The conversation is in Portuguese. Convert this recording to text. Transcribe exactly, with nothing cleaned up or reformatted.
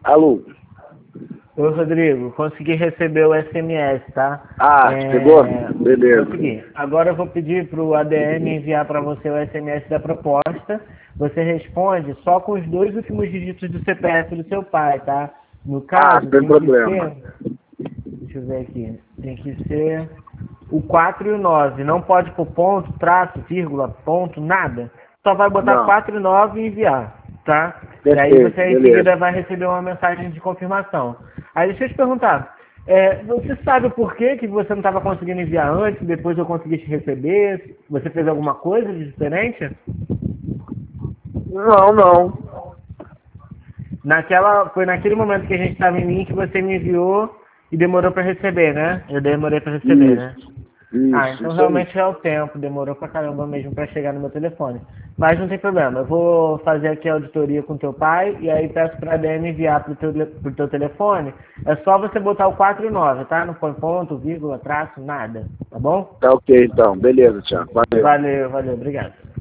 Alô? Oi, Rodrigo, consegui receber o S M S, tá? Ah, é... chegou? Beleza. Consegui. Agora eu vou pedir para o A D M enviar para você o S M S da proposta. Você responde só com os dois últimos dígitos do C P F do seu pai, tá? No Ah, caso, sem tem problema. que ser... Deixa eu ver aqui. Tem que ser o quatro e o nove. Não pode pôr ponto, traço, vírgula, ponto, nada. Só vai botar Não. quatro e nove e enviar, tá? Perfeito, e aí você em beleza. seguida vai receber uma mensagem de confirmação. Aí deixa eu te perguntar. É, você sabe por que, que você não estava conseguindo enviar antes, depois eu consegui te receber? Você fez alguma coisa de diferente? Não, não. Naquela, foi naquele momento que a gente estava em mim que você me enviou e demorou para receber, né? Eu demorei para receber, né? Isso. Ah, Isso, então isso aí. realmente é o tempo, demorou pra caramba mesmo pra chegar no meu telefone. Mas não tem problema, eu vou fazer aqui a auditoria com teu pai e aí peço pra D M enviar pro teu, pro teu telefone. É só você botar o quatro e nove, tá? Não põe ponto, vírgula, traço, nada, tá bom? Tá ok então. Beleza, Thiago. Valeu. Valeu, valeu, obrigado.